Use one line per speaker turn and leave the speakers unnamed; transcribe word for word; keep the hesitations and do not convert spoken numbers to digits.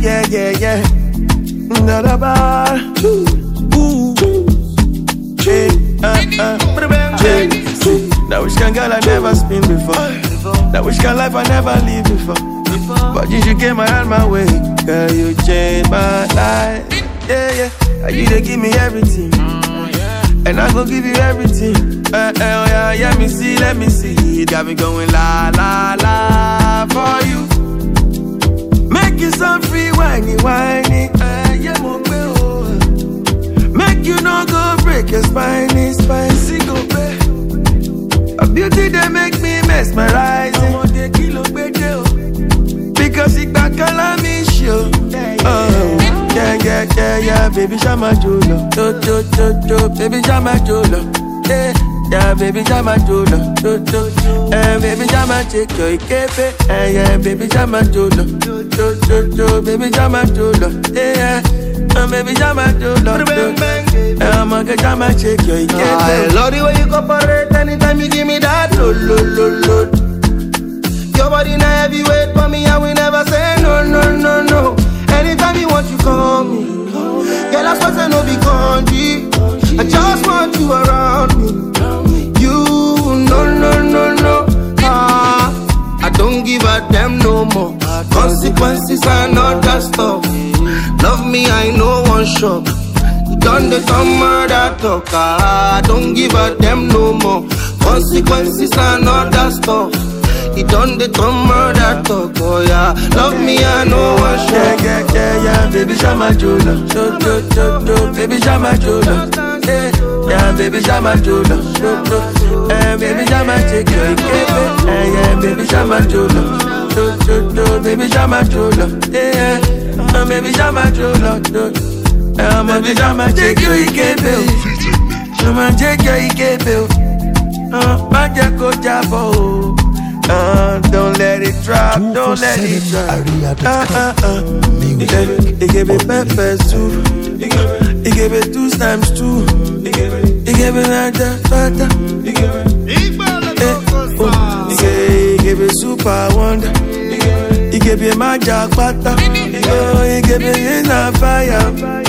yeah, yeah, yeah. Not about. Ooh. Hey, uh, uh. Hey, see. That wish can girl I never spin before. That wish can life I never live before. But you should came around my way. Girl, you changed my life. Yeah, yeah. You they give me everything. And I gon' give you everything. Uh, uh, yeah, yeah, let me see, let me see. It got me going la, la, la for you. Make you some free whiny, whiny. Uh, yeah, oh. Make you no go break your spine, spicy go break. A beauty that make me mesmerizing. Because it back all me show. Oh. Yeah, yeah, yeah, yeah, baby, Shama Jolo. Do, do, do, do, baby, Shama Jolo. Yeah, yeah, baby, Shama Jolo. Do, do, eh, baby, Shama Cheko, Ikepe. Eh, yeah, baby, Shama Jolo. Do, do, do, do, baby, Shama Jolo. Yeah, yeah, baby, Shama Jolo. Eh, I'm a good Shama Cheko, Ikepe. I love the way you cooperate anytime you give me that. Lo, lo, lo, lo. Your body not heavyweight for me, I will never say no, no, no, no. Anytime you want, you call me. Girl, I swear I no be country. I just want you around me. You, no, no, no, no. Ah, I don't give a damn no more. Consequences are not that stuff. Love me, I know one shot. You done the summer that talk. Ah, I don't give a damn no more. Consequences are not that stuff. He done the dumb murder talk, oh yeah. Love me, I know one shot. Yeah, yeah, yeah, yeah, baby, Shama Jolo. Do, do, do, do, baby, Shama Jolo. Yeah, yeah, baby, Shama Jolo. Do, do, eh, baby, Shama Cheko, Ikepe. Eh, yeah, baby, Shama Jolo. Do, do, do, baby, Shama Jolo. Yeah, yeah, baby, Shama Jolo. Do, eh, baby, Shama Cheko, Ikepe. Shama Cheko, Ikepe. Uh, Magia Ko Jabo. Uh, don't let it drop, don't let it drop. Uh, uh, uh. He gave, he gave it peppers too. He gave it two times two. He gave it like that, like that. He gave it, he gave it super wonder. He gave it magic butter. He gave it in a fire.